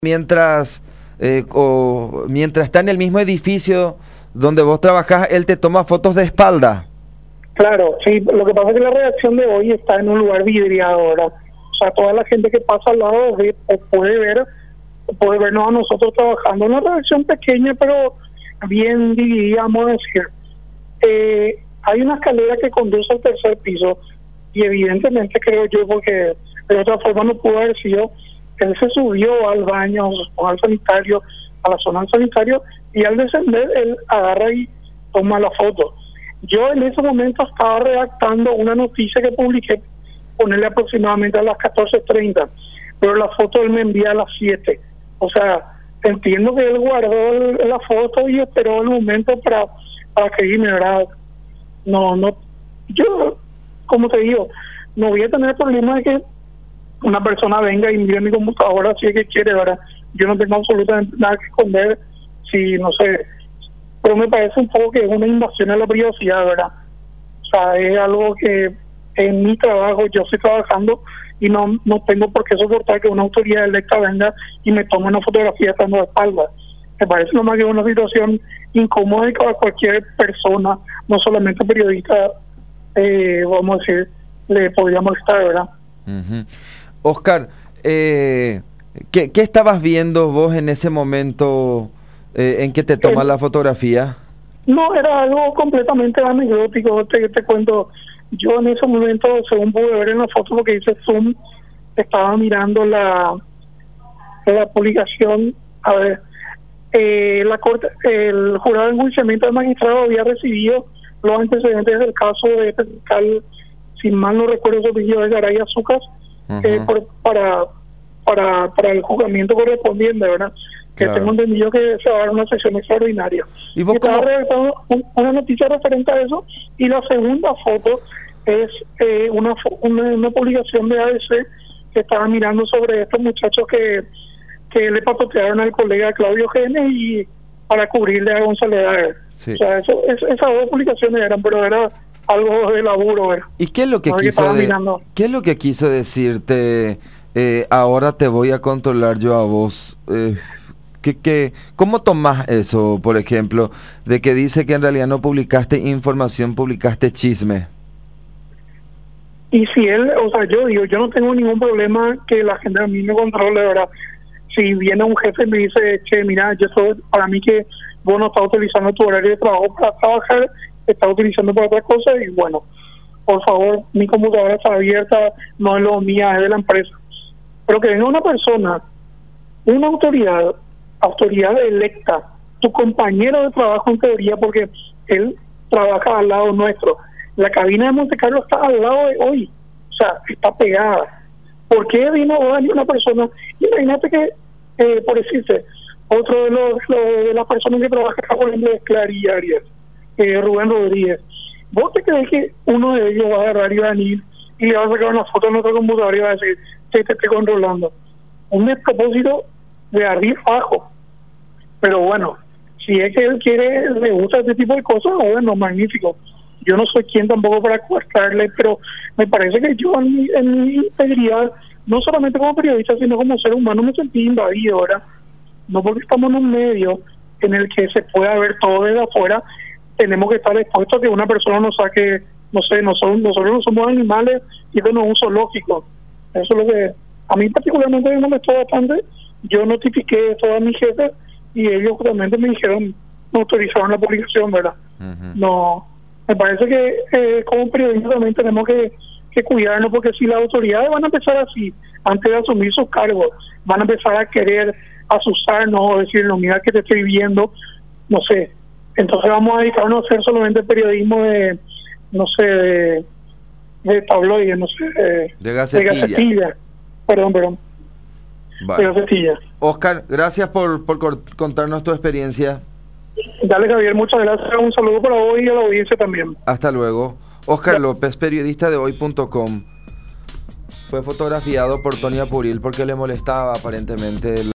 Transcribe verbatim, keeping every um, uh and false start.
mientras, eh, o, mientras está en el mismo edificio donde vos trabajás, él te toma fotos de espalda. Claro, sí, lo que pasa es que la redacción de hoy está en un lugar vidriado ahora. O sea, toda la gente que pasa al lado ve, puede ver, puede vernos a nosotros trabajando en una redacción pequeña, pero bien dividida, vamos a decir. Eh, hay una escalera que conduce al tercer piso y evidentemente creo yo, porque de otra forma no pudo haber sido, él se subió al baño, al sanitario, a la zona del sanitario, y al descender él agarra y toma la foto. Yo en ese momento estaba redactando una noticia que publiqué, ponerle aproximadamente a las catorce treinta, pero la foto él me envía a las siete. O sea, entiendo que él guardó el, la foto y esperó el momento para, para escribirme, ¿verdad? No, no, yo, como te digo, no voy a tener problema de que una persona venga y mire mi computadora si es que quiere, ¿verdad? Yo no tengo absolutamente nada que esconder, si no sé, pero me parece un poco que es una invasión a la privacidad, ¿verdad? O sea, es algo que en mi trabajo, yo estoy trabajando y no no tengo por qué soportar que una autoridad electa venga y me tome una fotografía estando de espalda. Me parece nomás que es una situación incómoda y que a cualquier persona, no solamente periodista, eh, vamos a decir, le podría molestar, ¿verdad? Uh-huh. Oscar, eh, ¿qué, ¿qué estabas viendo vos en ese momento eh, en que te tomas eh, la fotografía? No, era algo completamente anecdótico. Te, te cuento, yo en ese momento, según pude ver en la foto, lo que dice Zoom, estaba mirando la, la publicación. A ver, eh, la corte, el jurado de enjuiciamiento del magistrado había recibido los antecedentes del caso de este fiscal, si mal no recuerdo su apellido, de Garay Azucas, uh-huh. eh, por, para, para, para el juzgamiento correspondiente, ¿verdad? Que claro. Tengo entendido que se va a dar una sesión extraordinaria. ¿Y vos y estaba redactando una noticia referente a eso, y la segunda foto es eh, una, una una publicación de A B C que estaba mirando sobre estos muchachos que, que le papotearon al colega Claudio Genes y para cubrirle a González. Sí. O sea, eso, es, esas dos publicaciones eran, pero era algo de laburo, ¿verdad? ¿Y qué es lo que no, quiso que de, qué es lo que quiso decirte? Eh, ahora te voy a controlar yo a vos. Eh, ¿Qué, qué, ¿Cómo tomás eso, por ejemplo, de que dice que en realidad no publicaste información, publicaste chisme? Y si él, o sea, yo digo, yo no tengo ningún problema que la gente a mí me controle, ¿verdad? Si viene un jefe y me dice, che, mira, yo soy, para mí que vos no estás utilizando tu horario de trabajo para trabajar, estás utilizando para otras cosas, y bueno, por favor, mi computadora está abierta, no es lo mía, es de la empresa. Pero que venga una persona, una autoridad, autoridad electa, tu compañero de trabajo en teoría, porque él trabaja al lado nuestro. La cabina de Monte Carlo está al lado de hoy, o sea, está pegada. ¿Por qué vino hoy una persona? Imagínate que, eh, por decirte, otro de los, los de las personas que trabaja acá, por ejemplo, es Clary Arias, eh, Rubén Rodríguez. ¿Vos te crees que uno de ellos va a agarrar y va a venir y le va a sacar una foto en nuestra computadora y va a decir, te, te estoy controlando? Un despropósito de arriba abajo. Pero bueno, si es que él quiere, le gusta este tipo de cosas, bueno, magnífico. Yo no soy quien tampoco para cuestionarle, pero me parece que yo en mi, en mi integridad, no solamente como periodista, sino como ser humano, me sentí invadido, ¿verdad? No porque estamos en un medio en el que se pueda ver todo desde afuera, tenemos que estar expuestos a que una persona nos saque, no sé, nosotros, nosotros no somos animales y esto no es un zoológico. Eso es lo que a mí particularmente me molestó bastante. Yo notifiqué esto a mi jefe y ellos justamente me dijeron, no autorizaron la publicación, ¿verdad? Uh-huh. No, me parece que eh, como periodistas también tenemos que, que cuidarnos, porque si las autoridades van a empezar así, antes de asumir sus cargos, van a empezar a querer asustarnos o decirnos, mira que te estoy viendo, no sé, entonces vamos a dedicarnos a hacer solamente periodismo de, no sé, de, de tabloides, no sé, de, de gacetilla. De gacetilla. Perdón, perdón. Vale. De gacetilla. Oscar, gracias por, por contarnos tu experiencia. Dale, Javier, muchas gracias. Un saludo para hoy y a la audiencia también. Hasta luego. Oscar López, periodista de hoy punto com. Fue fotografiado por Tony Apuril porque le molestaba aparentemente el